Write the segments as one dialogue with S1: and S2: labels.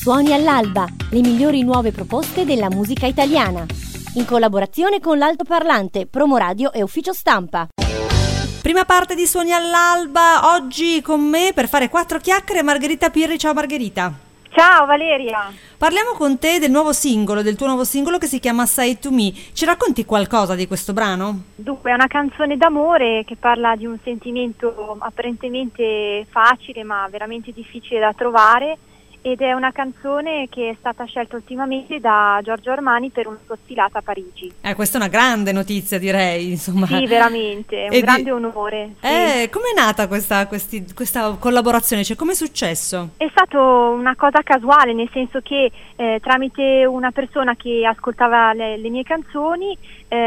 S1: Suoni all'alba, le migliori nuove proposte della musica italiana. In collaborazione con l'Altoparlante, Promo Radio e Ufficio Stampa.
S2: Prima parte di Suoni all'alba, oggi con me per fare 4 chiacchiere Margherita Pirri. Ciao Margherita.
S3: Ciao Valeria.
S2: Parliamo con te del tuo nuovo singolo che si chiama Say to Me. Ci racconti qualcosa di questo brano?
S3: Dunque, è una canzone d'amore che parla di un sentimento apparentemente facile ma veramente difficile da trovare, ed è una canzone che è stata scelta ultimamente da Giorgio Armani per una sua sfilata a Parigi.
S2: Questa è una grande notizia, direi, insomma.
S3: Sì, veramente, è un grande onore. Sì.
S2: Com'è nata questa collaborazione? Cioè, com'è successo?
S3: È stata una cosa casuale, nel senso che tramite una persona che ascoltava le mie canzoni,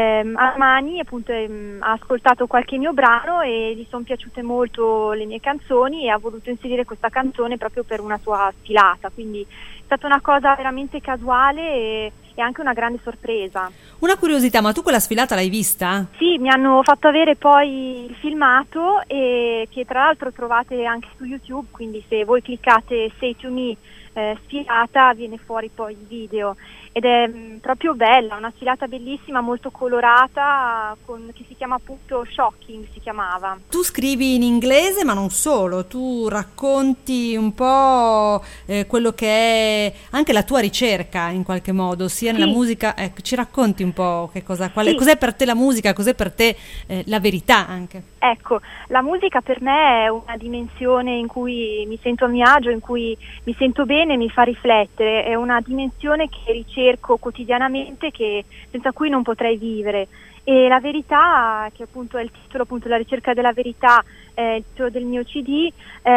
S3: Armani appunto ha ascoltato qualche mio brano e gli sono piaciute molto le mie canzoni e ha voluto inserire questa canzone proprio per una sua sfilata. Quindi è stata una cosa veramente casuale e anche una grande sorpresa.
S2: Una curiosità, ma tu quella sfilata l'hai vista?
S3: Sì, mi hanno fatto avere poi il filmato, e che tra l'altro trovate anche su YouTube, quindi se voi cliccate Say to Me sfilata viene fuori poi il video, ed è proprio bella, una sfilata bellissima, molto colorata, che si chiama appunto Shocking, si chiamava.
S2: Tu scrivi in inglese, ma non solo, tu racconti un po' quello che è anche la tua ricerca in qualche modo, sia nella musica, ci racconti un po' cos'è per te la musica, cos'è per te la verità anche?
S3: Ecco, la musica per me è una dimensione in cui mi sento a mio agio, in cui mi sento bene, mi fa riflettere, è una dimensione che ricerco quotidianamente, senza cui non potrei vivere. E la verità, che appunto è il titolo, appunto la ricerca della verità, il titolo del mio CD,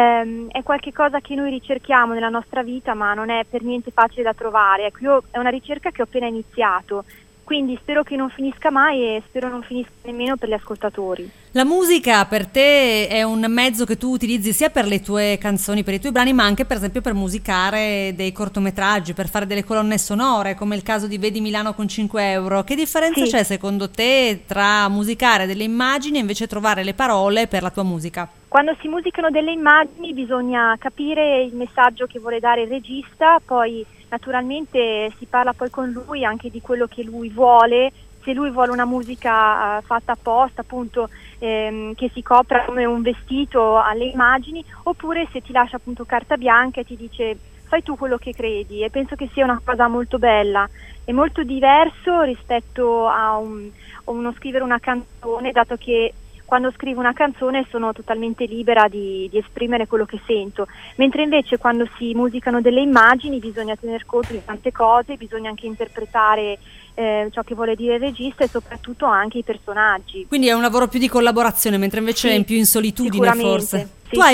S3: è qualche cosa che noi ricerchiamo nella nostra vita, ma non è per niente facile da trovare. Ecco, è una ricerca che ho appena iniziato. Quindi spero che non finisca mai e spero non finisca nemmeno per gli ascoltatori.
S2: La musica per te è un mezzo che tu utilizzi sia per le tue canzoni, per i tuoi brani, ma anche per esempio per musicare dei cortometraggi, per fare delle colonne sonore, come il caso di Vedi Milano con 5 euro. Che differenza c'è secondo te tra musicare delle immagini e invece trovare le parole per la tua musica?
S3: Quando si musicano delle immagini bisogna capire il messaggio che vuole dare il regista, poi naturalmente si parla poi con lui anche di quello che lui vuole, se lui vuole una musica fatta apposta, appunto che si copra come un vestito alle immagini, oppure se ti lascia appunto carta bianca e ti dice fai tu quello che credi, e penso che sia una cosa molto bella e molto diverso rispetto a uno scrivere una canzone, dato che quando scrivo una canzone sono totalmente libera di esprimere quello che sento, mentre invece quando si musicano delle immagini bisogna tener conto di tante cose, bisogna anche interpretare ciò che vuole dire il regista e soprattutto anche i personaggi.
S2: Quindi è un lavoro più di collaborazione, mentre invece è più in solitudine forse. Tu hai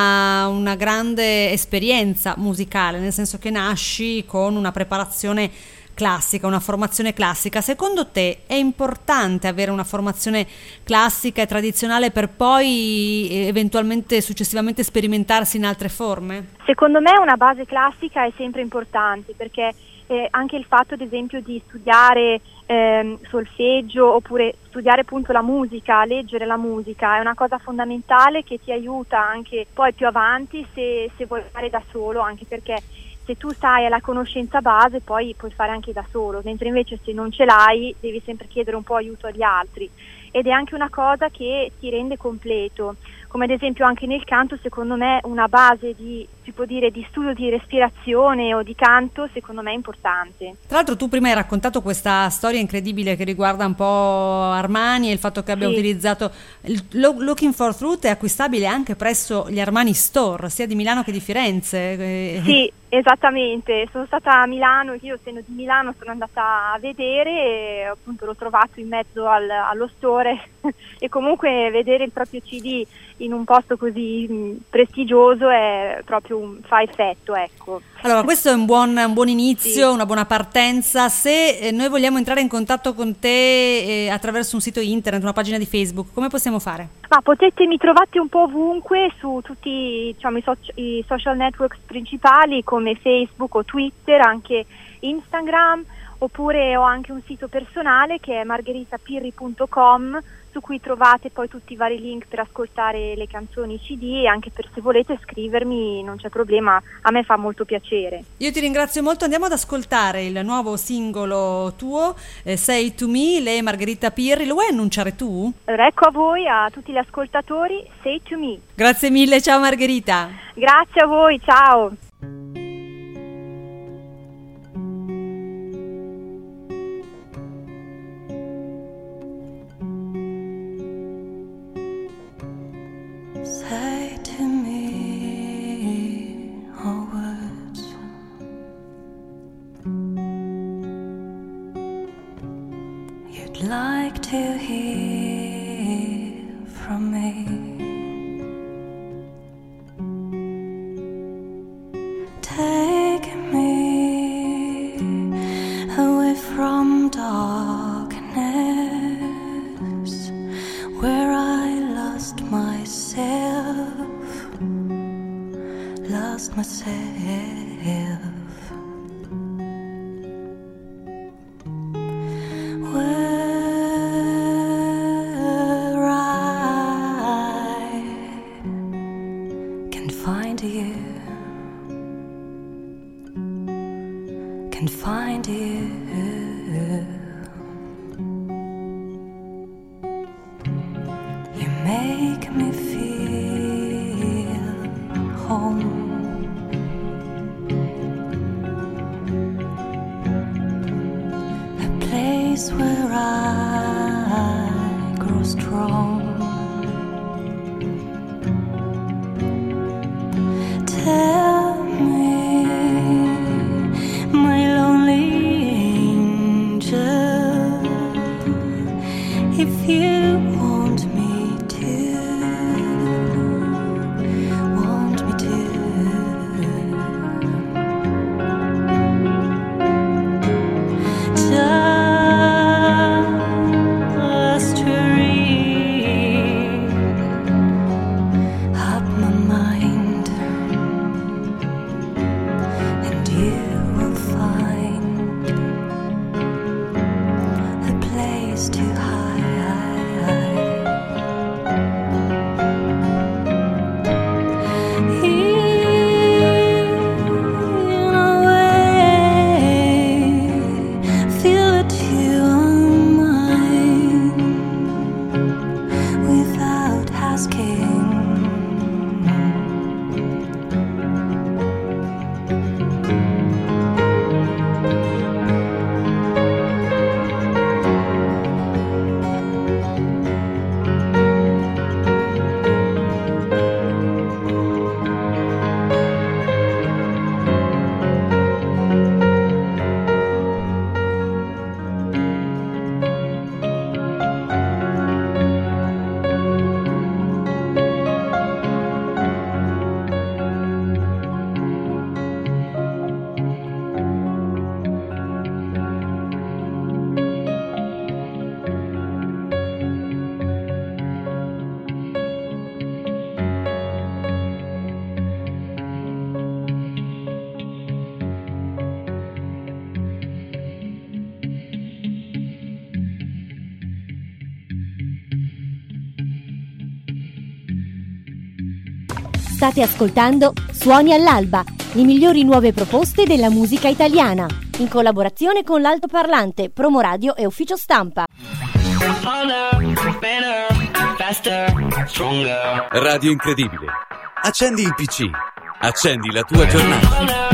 S2: una grande esperienza musicale, nel senso che nasci con una preparazione classica, una formazione classica. Secondo te è importante avere una formazione classica e tradizionale per poi eventualmente successivamente sperimentarsi in altre forme?
S3: Secondo me una base classica è sempre importante, perché anche il fatto ad esempio di studiare solfeggio oppure studiare appunto la musica, leggere la musica è una cosa fondamentale che ti aiuta anche poi più avanti se vuoi fare da solo, anche perché se tu sai la conoscenza base poi puoi fare anche da solo, mentre invece se non ce l'hai devi sempre chiedere un po' aiuto agli altri, ed è anche una cosa che ti rende completo, come ad esempio anche nel canto. Secondo me una base di studio di respirazione o di canto secondo me è importante.
S2: Tra l'altro tu prima hai raccontato questa storia incredibile che riguarda un po' Armani e il fatto che abbia utilizzato Looking for Truth. È acquistabile anche presso gli Armani Store sia di Milano che di Firenze.
S3: Sì, esattamente, sono stata a Milano, io essendo di Milano sono andata a vedere e appunto l'ho trovato in mezzo allo store e comunque vedere il proprio CD in un posto così prestigioso è proprio fa effetto, ecco.
S2: Allora, questo è un buon inizio, una buona partenza. Se noi vogliamo entrare in contatto con te attraverso un sito internet, una pagina di Facebook, come possiamo fare?
S3: Ma mi trovate un po' ovunque su tutti, diciamo, i social networks principali come Facebook o Twitter, anche Instagram, oppure ho anche un sito personale che è margheritapirri.com. su cui trovate poi tutti i vari link per ascoltare le canzoni CD, e anche per se volete scrivermi non c'è problema, a me fa molto piacere.
S2: Io ti ringrazio molto, andiamo ad ascoltare il nuovo singolo tuo, Say to Me, lei Margherita Pirri, lo vuoi annunciare tu?
S3: Allora ecco a voi, a tutti gli ascoltatori, Say to Me.
S2: Grazie mille, ciao Margherita.
S3: Grazie a voi, ciao.
S4: Say to me all words you'd like to hear from me. Take me away from darkness where I lost myself, where I can find you, can find you. You make me feel home. Where I grow strong. Tell me, my lonely angel, if you want me to, want me to.
S1: State ascoltando Suoni all'alba, le migliori nuove proposte della musica italiana, in collaborazione con l'Altoparlante, Promoradio e Ufficio Stampa.
S5: Radio Incredibile. Accendi il PC. Accendi la tua giornata.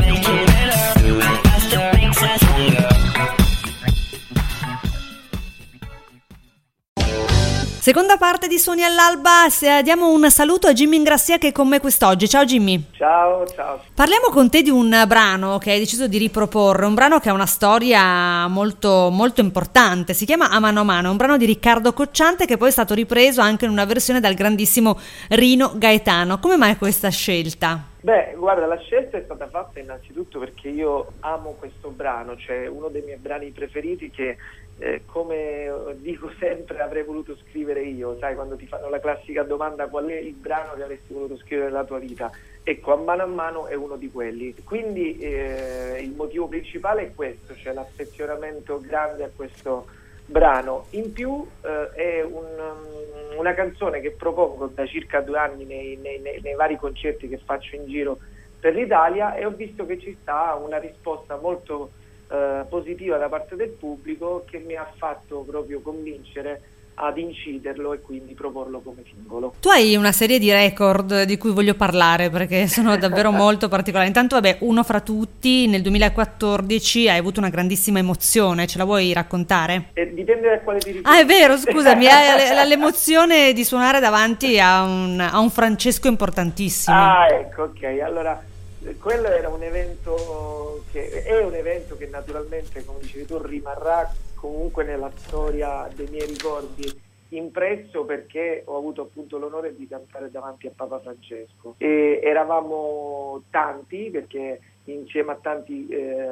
S2: Seconda parte di Suoni all'alba, diamo un saluto a Jimmy Ingrassia che è con me quest'oggi. Ciao Jimmy.
S6: Ciao.
S2: Parliamo con te di un brano che hai deciso di riproporre, un brano che ha una storia molto, molto importante, si chiama A mano a mano, è un brano di Riccardo Cocciante che poi è stato ripreso anche in una versione dal grandissimo Rino Gaetano. Come mai questa scelta?
S6: Beh, guarda, la scelta è stata fatta innanzitutto perché io amo questo brano, cioè uno dei miei brani preferiti che, come dico sempre, avrei voluto scrivere io. Sai, quando ti fanno la classica domanda qual è il brano che avresti voluto scrivere nella tua vita? Ecco, A mano è uno di quelli. Quindi il motivo principale è questo, cioè l'affezionamento grande a questo brano. In più è una canzone che propongo da circa 2 anni nei vari concerti che faccio in giro per l'Italia, e ho visto che ci sta una risposta molto positiva da parte del pubblico, che mi ha fatto proprio convincere ad inciderlo e quindi proporlo come singolo.
S2: Tu hai una serie di record di cui voglio parlare perché sono davvero molto particolari. Intanto, vabbè, uno fra tutti, nel 2014 hai avuto una grandissima emozione, ce la vuoi raccontare?
S6: Dipende da quale ti riferi.
S2: È vero, scusami, hai l'emozione di suonare davanti a un Francesco importantissimo.
S6: Ecco, ok, allora quello era un evento che naturalmente, come dicevi tu, rimarrà comunque nella storia dei miei ricordi impresso, perché ho avuto appunto l'onore di cantare davanti a Papa Francesco, e eravamo tanti, perché insieme a tanti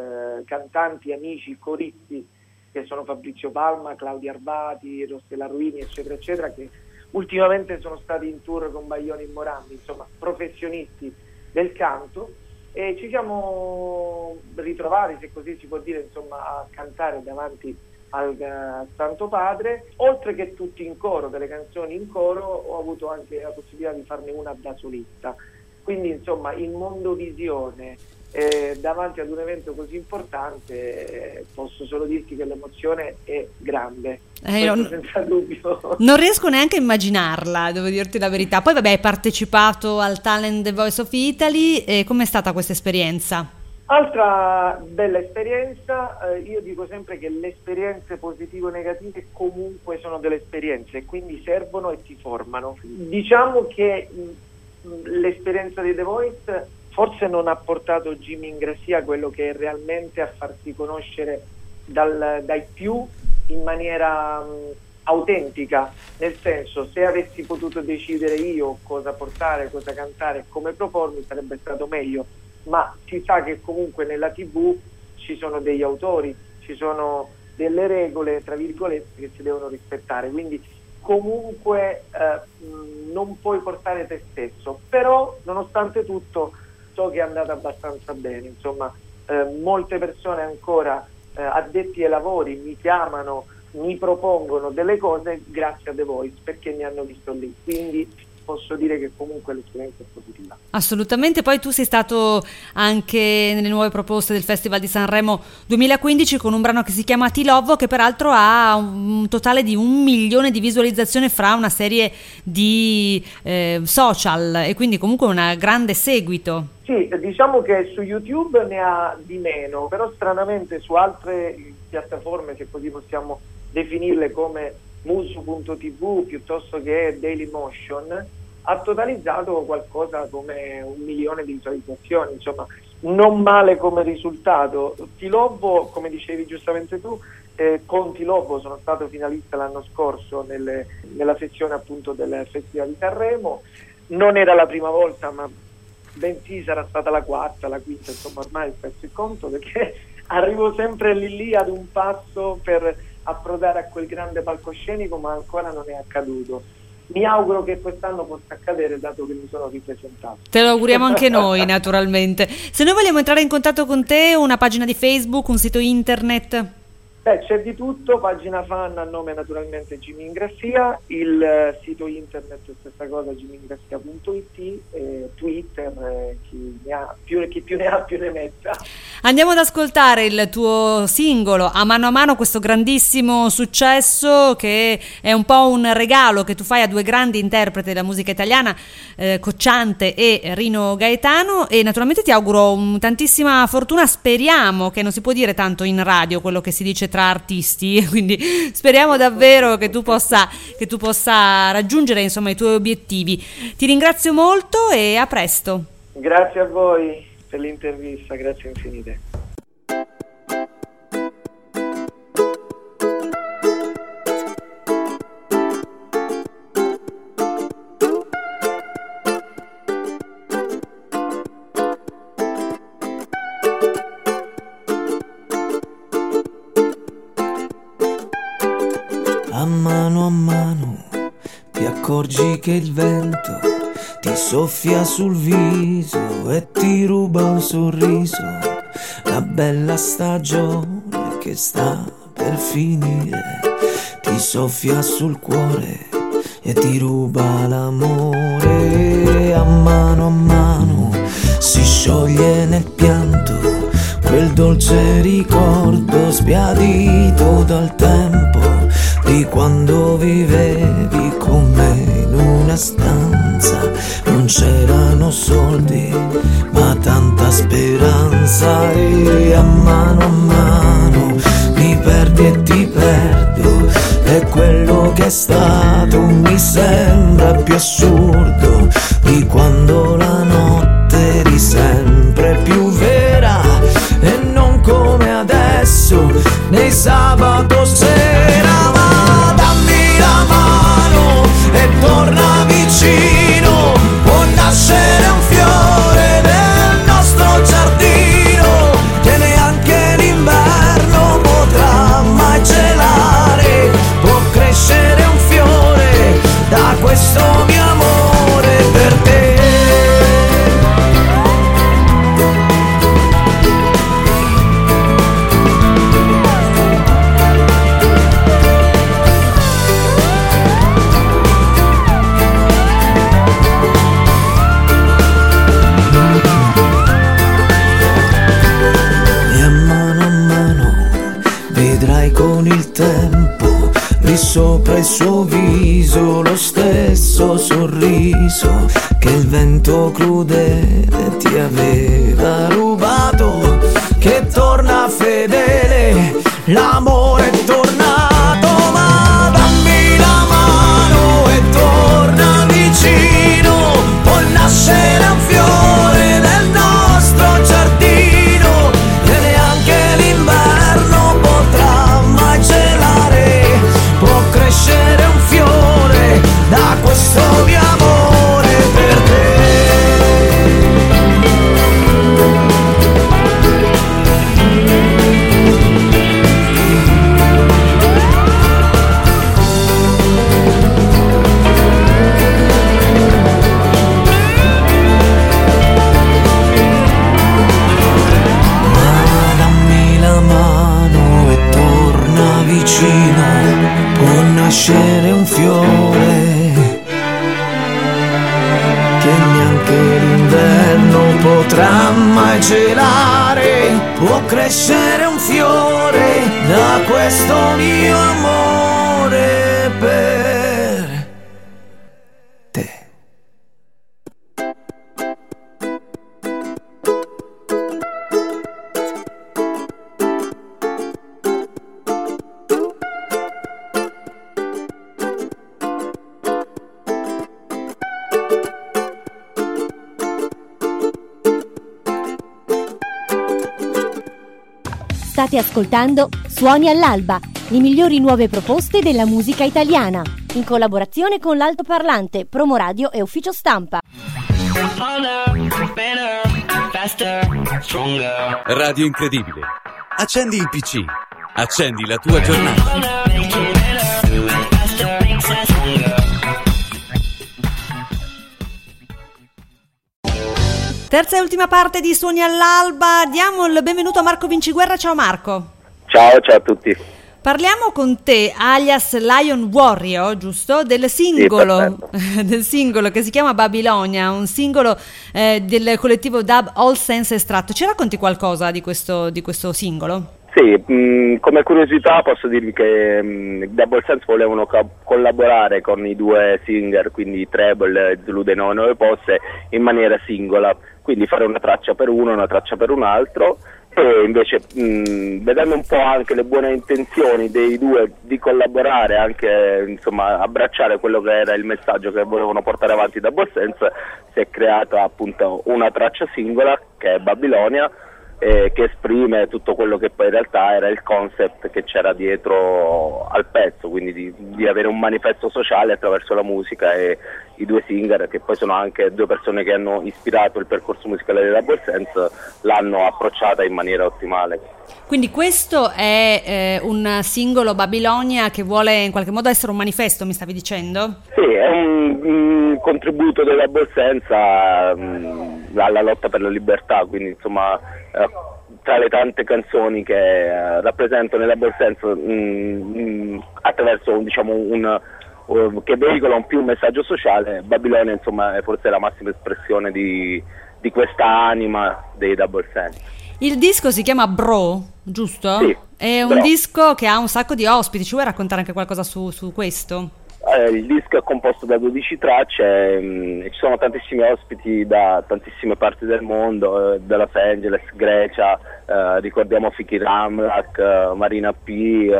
S6: cantanti, amici, coristi, che sono Fabrizio Palma, Claudia Arbati, Rossella Ruini, eccetera eccetera, che ultimamente sono stati in tour con Baglioni e Morandi, insomma professionisti del canto, e ci siamo ritrovati, se così si può dire, insomma, a cantare davanti al Santo Padre. Oltre che tutti in coro, delle canzoni in coro, ho avuto anche la possibilità di farne una da solista, quindi insomma in mondovisione, davanti ad un evento così importante, posso solo dirti che l'emozione è grande, senza dubbio.
S2: Non riesco neanche a immaginarla, devo dirti la verità. Poi vabbè, hai partecipato al Talent The Voice of Italy, e com'è stata questa esperienza?
S6: Altra bella esperienza, io dico sempre che le esperienze positive o negative comunque sono delle esperienze, e quindi servono e ti formano. Diciamo che l'esperienza di The Voice forse non ha portato Jimmy Ingrassia a quello che è realmente a farsi conoscere dai più in maniera autentica, nel senso, se avessi potuto decidere io cosa portare, cosa cantare, come propormi, sarebbe stato meglio, ma si sa che comunque nella TV ci sono degli autori, ci sono delle regole, tra virgolette, che si devono rispettare, quindi comunque non puoi portare te stesso, però nonostante tutto so che è andata abbastanza bene, insomma molte persone ancora, addetti ai lavori, mi chiamano, mi propongono delle cose grazie a The Voice, perché mi hanno visto lì, quindi posso dire che comunque l'esperienza è positiva.
S2: Assolutamente. Poi tu sei stato anche nelle nuove proposte del Festival di Sanremo 2015 con un brano che si chiama Ti Lovo, che peraltro ha un totale di 1 milione di visualizzazioni fra una serie di social, e quindi comunque un grande seguito.
S6: Sì, diciamo che su YouTube ne ha di meno, però stranamente su altre piattaforme, se così possiamo definirle, come Musu.tv piuttosto che Dailymotion, ha totalizzato qualcosa come 1 milione di visualizzazioni, insomma non male come risultato. Ti Lovo, come dicevi giustamente tu, con Ti Lovo sono stato finalista l'anno scorso nella sezione appunto del Festival di Sanremo. Non era la prima volta, ma bensì sarà stata la quarta, la quinta, insomma ormai ho perso il conto, perché arrivo sempre lì ad un passo per approdare a quel grande palcoscenico, ma ancora non è accaduto. Mi auguro che quest'anno possa accadere, dato che mi sono ripresentato.
S2: Te lo auguriamo anche noi, naturalmente. Se noi vogliamo entrare in contatto con te, una pagina di Facebook, un sito internet?
S6: C'è di tutto, pagina fan a nome naturalmente Jimmy Ingrassia, il sito internet stessa cosa, jimmyingrassia.it, Twitter, chi più ne ha più ne metta.
S2: Andiamo ad ascoltare il tuo singolo A Mano, questo grandissimo successo che è un po' un regalo che tu fai a 2 grandi interpreti della musica italiana, Cocciante e Rino Gaetano, e naturalmente ti auguro tantissima fortuna. Speriamo, che non si può dire tanto in radio quello che si dice tra artisti, quindi speriamo davvero che tu possa raggiungere insomma i tuoi obiettivi. Ti ringrazio molto e a presto.
S6: Grazie a voi per l'intervista, grazie infinite.
S7: A mano ti accorgi che il vento ti soffia sul viso e ti ruba un sorriso, la bella stagione che sta per finire. ti soffia sul cuore e ti ruba l'amore. A mano si scioglie nel pianto quel dolce ricordo sbiadito dal tempo di quando vivevi con me in una stanza. Non c'erano soldi ma tanta speranza, e a mano mi perdi e ti perdo, e quello che è stato mi sembra più assurdo di quando la notte eri sempre più vera, e non come adesso nei sabato sera. Ma dammi la mano e torna vicino, può nascere un fiore nel nostro giardino che neanche l'inverno potrà mai celare. Può crescere un fiore da questo mio amore per te. Con il tempo lì sopra il suo viso lo stesso sorriso che il vento crudele ti aveva rubato, che torna fedele, l'amore è tornato. Ma dammi la mano e torna vicino, può nascere un fiore nel nostro giardino che neanche l'inverno potrà mai celare. Può crescere un fiore da questo mio amore per te. Ma dammi la mano e torna vicino, può nascere un fiore che neanche l'inverno potrà mai celare. Può crescere un fiore da questo mio amore per te.
S1: State ascoltando Suoni all'alba, le migliori nuove proposte della musica italiana, in collaborazione con l'Altoparlante, Promoradio e Ufficio Stampa.
S5: Radio Incredibile. Accendi il PC. Accendi la tua giornata.
S2: Terza e ultima parte di Suoni all'alba. Diamo il benvenuto a Marco Vinciguerra. Ciao Marco.
S8: Ciao a tutti.
S2: Parliamo con te, alias Lion Warrior, giusto? Del singolo,
S8: Sì,
S2: del singolo che si chiama Babilonia, un singolo del collettivo dub All Sense Estratto. Ci racconti qualcosa di questo singolo?
S8: Sì, come curiosità posso dirvi che Double Sense volevano collaborare con i due singer, quindi Treble e Zulu dei 99 Posse, in maniera singola, quindi fare una traccia per uno, una traccia per un altro, e invece vedendo un po' anche le buone intenzioni dei due di collaborare, anche insomma abbracciare quello che era il messaggio che volevano portare avanti Double Sense, si è creata appunto una traccia singola che è Babilonia, che esprime tutto quello che poi in realtà era il concept che c'era dietro al pezzo, quindi di avere un manifesto sociale attraverso la musica, e i due singer, che poi sono anche due persone che hanno ispirato il percorso musicale di Double Sense, l'hanno approcciata in maniera ottimale.
S2: Quindi questo è un singolo Babilonia che vuole in qualche modo essere un manifesto, mi stavi dicendo?
S8: Sì, è un contributo della Double Sense alla lotta per la libertà, quindi insomma tra le tante canzoni che rappresentano la Double Sense, attraverso che veicola un più un messaggio sociale. Babilonia insomma è forse la massima espressione di questa anima dei Double Sense.
S2: Il disco si chiama Bro, giusto?
S8: Sì,
S2: è un disco che ha un sacco di ospiti, ci vuoi raccontare anche qualcosa su questo?
S8: Il disco è composto da 12 tracce, ci sono tantissimi ospiti da tantissime parti del mondo, da Los Angeles, Grecia, ricordiamo Fiki Ramlak, Marina P,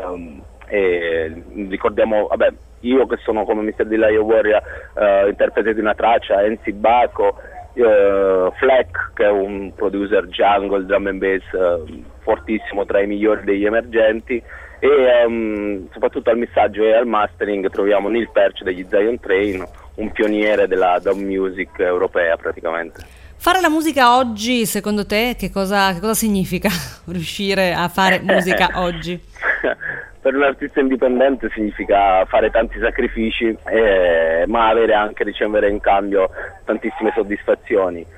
S8: e ricordiamo, io che sono come Mr. Delayo Warrior, interprete di una traccia, Enzi Baco, Fleck che è un producer jungle, drum and bass fortissimo, tra i migliori degli emergenti, e soprattutto al missaggio e al mastering troviamo Neil Perch degli Zion Train, un pioniere della drum music europea praticamente.
S2: Fare la musica oggi, secondo te, che cosa significa riuscire a fare musica oggi?
S8: Per un artista indipendente significa fare tanti sacrifici, ma ricevere in cambio tantissime soddisfazioni.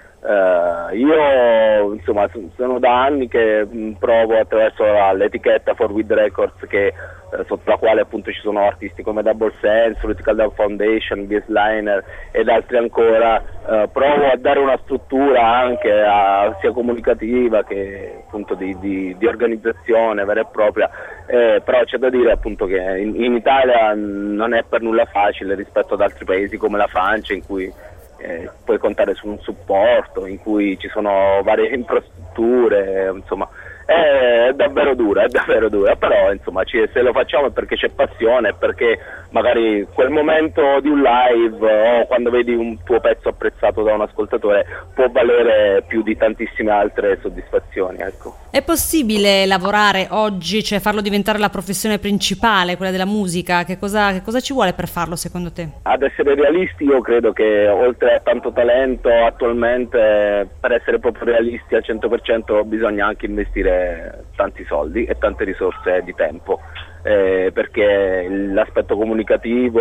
S8: Io insomma sono da anni che provo attraverso l'etichetta Forward Records, sotto la quale appunto ci sono artisti come Double Sense, Political Down Foundation, Baseliner ed altri ancora, provo a dare una struttura anche sia comunicativa che appunto di organizzazione vera e propria, però c'è da dire appunto che in Italia non è per nulla facile rispetto ad altri paesi come la Francia, in cui puoi contare su un supporto, in cui ci sono varie infrastrutture, insomma è davvero dura, però insomma se lo facciamo è perché c'è passione, è perché magari quel momento di un live o quando vedi un tuo pezzo apprezzato da un ascoltatore può valere più di tantissime altre soddisfazioni, ecco.
S2: È possibile lavorare oggi, cioè farlo diventare la professione principale, quella della musica? Che cosa ci vuole per farlo secondo te?
S8: Ad essere realisti, io credo che oltre a tanto talento attualmente, per essere proprio realisti al 100% bisogna anche investire tanti soldi e tante risorse di tempo, perché l'aspetto comunicativo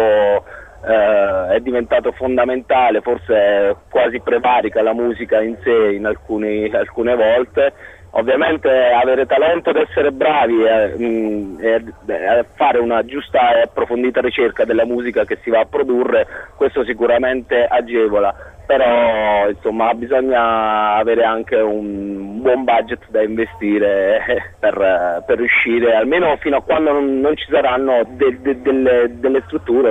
S8: è diventato fondamentale, forse quasi prevarica la musica in sé in alcune volte. Ovviamente avere talento ed essere bravi e fare una giusta e approfondita ricerca della musica che si va a produrre, questo sicuramente agevola, però insomma bisogna avere anche un buon budget da investire per riuscire, almeno fino a quando non ci saranno delle strutture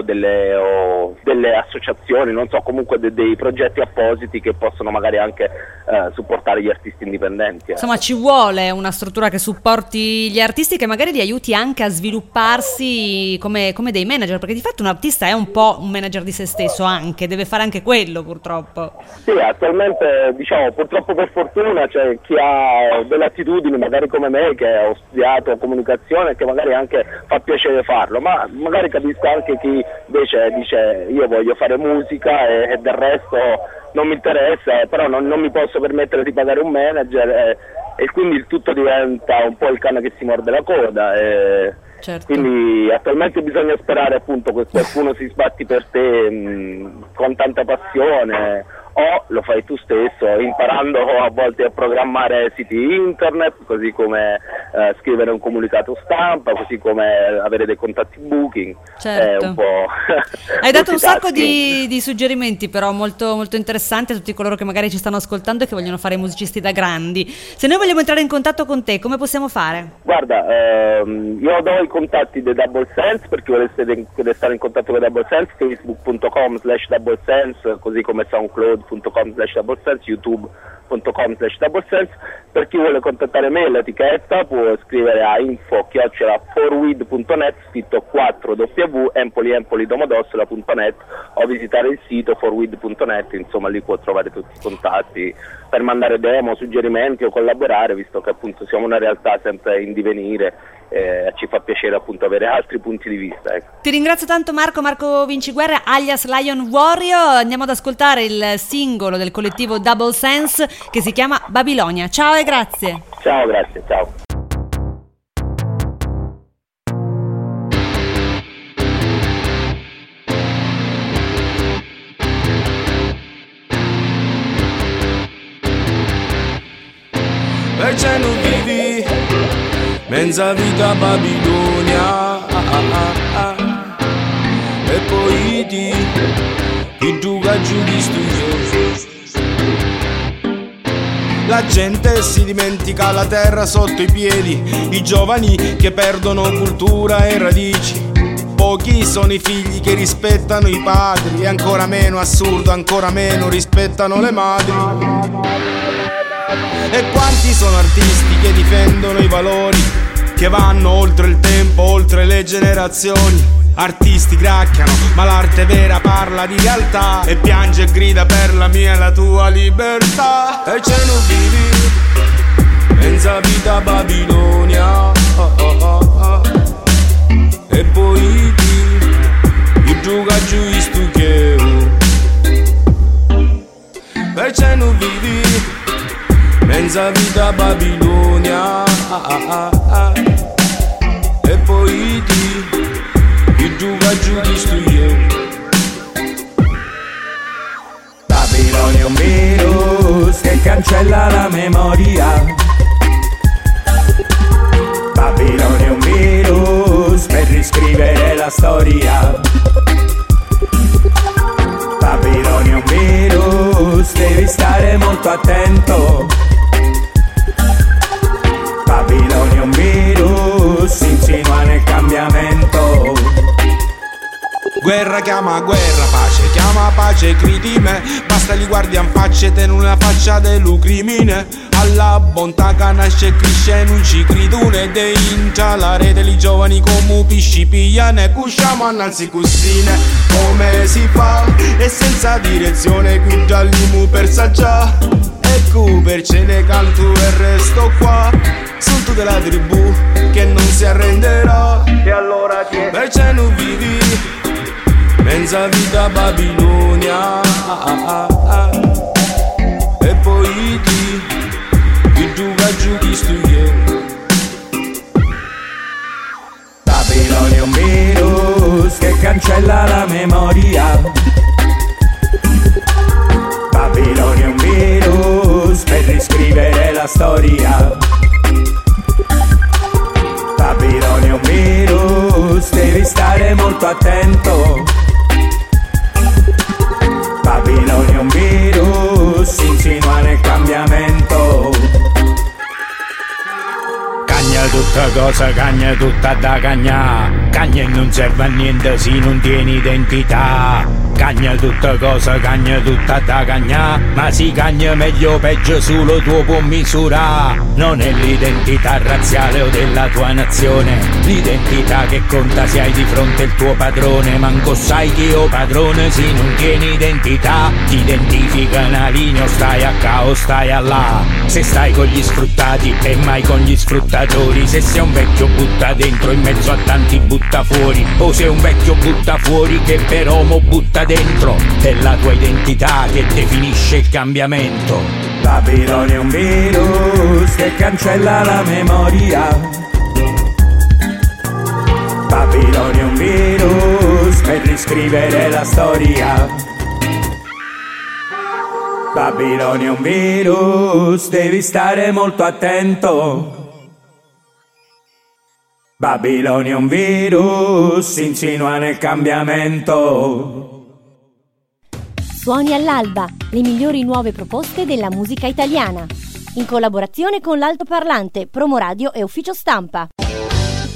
S8: o delle associazioni, non so, comunque dei progetti appositi che possono magari anche supportare gli artisti indipendenti.
S2: Insomma ci vuole una struttura che supporti gli artisti, che magari li aiuti anche a svilupparsi come dei manager, perché di fatto un artista è un po' un manager di se stesso, anche deve fare anche quello purtroppo.
S8: Sì, attualmente diciamo purtroppo, per fortuna c'è chi ha delle attitudini magari come me, che ho studiato comunicazione, che magari anche fa piacere farlo, ma magari capisco anche chi invece dice io voglio fare musica e del resto non mi interessa, però non mi posso permettere di pagare un manager, e quindi il tutto diventa un po' il cane che si morde la coda.
S2: Certo.
S8: Quindi attualmente bisogna sperare appunto che qualcuno si sbatti per te con tanta passione, o lo fai tu stesso imparando a volte a programmare siti internet, così come scrivere un comunicato stampa, così come avere dei contatti booking.
S2: Certo.
S8: È un po'
S2: hai dato un sacco di suggerimenti però molto, molto interessanti a tutti coloro che magari ci stanno ascoltando e che vogliono fare musicisti da grandi. Se noi vogliamo entrare in contatto con te, come possiamo fare?
S8: Guarda, io do i contatti dei Double Sense per chi volesse restare in contatto con Double Sense, facebook.com/Double Sense, così come soundcloud.com/Double Sense, youtube.com/Double Sense. Per chi vuole contattare me, l'etichetta, può scrivere a info@forwid.net, scritto 4W, Empoli Domodossola.net, o visitare il sito forwid.net, insomma lì può trovare tutti i contatti per mandare demo, suggerimenti o collaborare, visto che appunto siamo una realtà sempre in divenire, ci fa piacere appunto avere altri punti di vista, ecco.
S2: Ti ringrazio tanto Marco Vinciguerra alias Lion Warrior. Andiamo ad ascoltare il singolo del collettivo Double Sense che si chiama Babilonia. Ciao e grazie.
S8: Ciao, grazie, ciao.
S9: Perché non vivi mezza vita a Babilonia, poi ti gioca giù di studio. La gente si dimentica la terra sotto i piedi, i giovani che perdono cultura e radici. Pochi sono i figli che rispettano i padri, e ancora meno, assurdo, ancora meno rispettano le madri. E quanti sono artisti che difendono i valori, che vanno oltre il tempo, oltre le generazioni. Artisti gracchiano, ma l'arte vera parla di realtà e piange e grida per la mia e la tua libertà. E ce ne vivi, pensa vita Babilonia, oh, oh, oh, oh. E poi ti gioca giù in stuccheo. E ce ne vivi, pensa vita Babilonia, ah, ah, ah. E poi ti gioca giù di studio.
S7: Babilonia è un virus che cancella la memoria. Babilonia è un virus per riscrivere la storia. Babilonia è un virus, devi stare molto attento. Babilonia è un virus, insinua nel cambiamento.
S9: Guerra chiama pace, credi me. Basta li guardi in faccia e te una faccia dello crimine. Alla bontà che nasce e cresce non ci cridune. De incia la rete li giovani come pisci pigliane. Cusciamo annalzi custine, come si fa? E senza direzione qui già l'imu persa già. Ecco perché ne canto e resto qua. Sono tutte la tribù che non si arrenderà. E allora ti è perché non vivi, pensa vita Babilonia, ah, ah, ah. E poi ti gioca giù di studio.
S7: Babilonia è un virus che cancella la memoria. Babilonia è un virus per riscrivere la storia. Babilonia è un virus, devi stare molto attento. Babilonia è un virus, insinua nel cambiamento. Cagna tutta cosa, cagna tutta da cagnà. Cagna e non serve a niente se non tieni identità. Cagna tutta cosa, cagna tutta da cagnà. Ma si cagna meglio o peggio solo tuo può misurare. Non è l'identità razziale o della tua nazione, l'identità che conta se hai di fronte il tuo padrone. Manco sai chi o padrone se non tieni identità. Ti identifica una linea o stai a ca o stai a là. Se stai con gli sfruttati e mai con gli sfruttatori. Se sei un vecchio butta dentro in mezzo a tanti butta fuori. O sei un vecchio butta fuori che però mo butta dentro. È la tua identità che definisce il cambiamento. Babilonia è un virus che cancella la memoria. Babilonia è un virus per riscrivere la storia. Babilonia è un virus, devi stare molto attento. Babilonia è un virus, insinua nel cambiamento.
S1: Suoni all'alba, le migliori nuove proposte della musica italiana. In collaborazione con l'Altoparlante, Promoradio e Ufficio Stampa.